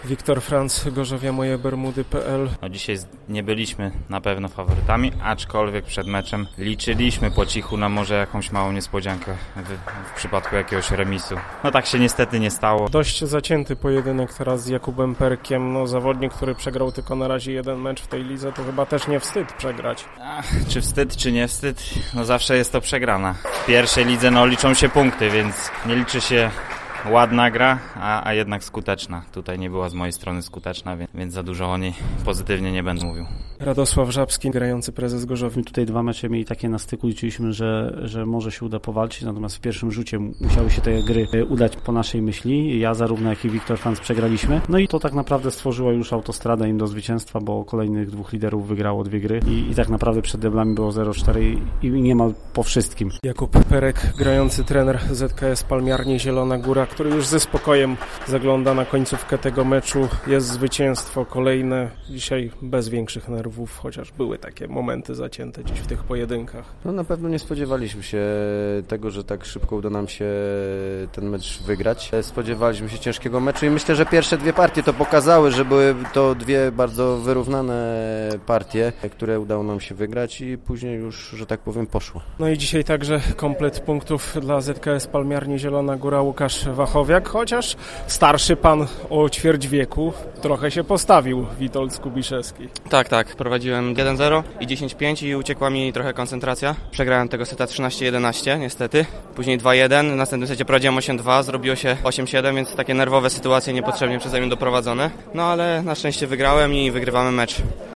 Wiktor Franc, Gorzowia Moje Bermudy.pl. No dzisiaj nie byliśmy na pewno faworytami, aczkolwiek przed meczem liczyliśmy po cichu na może jakąś małą niespodziankę w przypadku jakiegoś remisu. No tak się niestety nie stało. Dość zacięty pojedynek teraz z Jakubem Perkiem. No, zawodnik, który przegrał tylko na razie jeden mecz w tej lidze, to chyba też nie wstyd przegrać. Czy wstyd, czy nie wstyd? No zawsze jest to przegrana. W pierwszej lidze liczą się punkty, więc nie liczy się ładna gra, a jednak skuteczna. Tutaj nie była z mojej strony skuteczna, więc za dużo o niej pozytywnie nie będę mówił. Radosław Żabski, grający prezes Gorzowi. Tutaj dwa mecze mieli takie na styku, liczyliśmy, że może się uda powalczyć, natomiast w pierwszym rzucie musiały się te gry udać po naszej myśli. Ja zarówno jak i Wiktor Franc przegraliśmy. No i to tak naprawdę stworzyło już autostradę im do zwycięstwa, bo kolejnych dwóch liderów wygrało dwie gry i tak naprawdę przed deblami było 0-4 i niemal po wszystkim. Jakub Perek, grający trener ZKS Palmiarnie Zielona Góra, który już ze spokojem zagląda na końcówkę tego meczu. Jest zwycięstwo kolejne, dzisiaj bez większych nerwów, chociaż były takie momenty zacięte gdzieś w tych pojedynkach. No na pewno nie spodziewaliśmy się tego, że tak szybko uda nam się ten mecz wygrać. Spodziewaliśmy się ciężkiego meczu i myślę, że pierwsze dwie partie to pokazały, że były to dwie bardzo wyrównane partie, które udało nam się wygrać i później już, że tak powiem, poszło. No i dzisiaj także komplet punktów dla ZKS Palmiarnie Zielona Góra, Łukasz Wachowiak, chociaż starszy pan o ćwierć wieku trochę się postawił, Witold Skubiszewski. Tak. Prowadziłem 1-0 i 10-5 i uciekła mi trochę koncentracja. Przegrałem tego seta 13-11 niestety. Później 2-1, w następnym secie prowadziłem 8-2, zrobiło się 8-7, więc takie nerwowe sytuacje niepotrzebnie przeze mnie doprowadzone. No ale na szczęście wygrałem i wygrywamy mecz.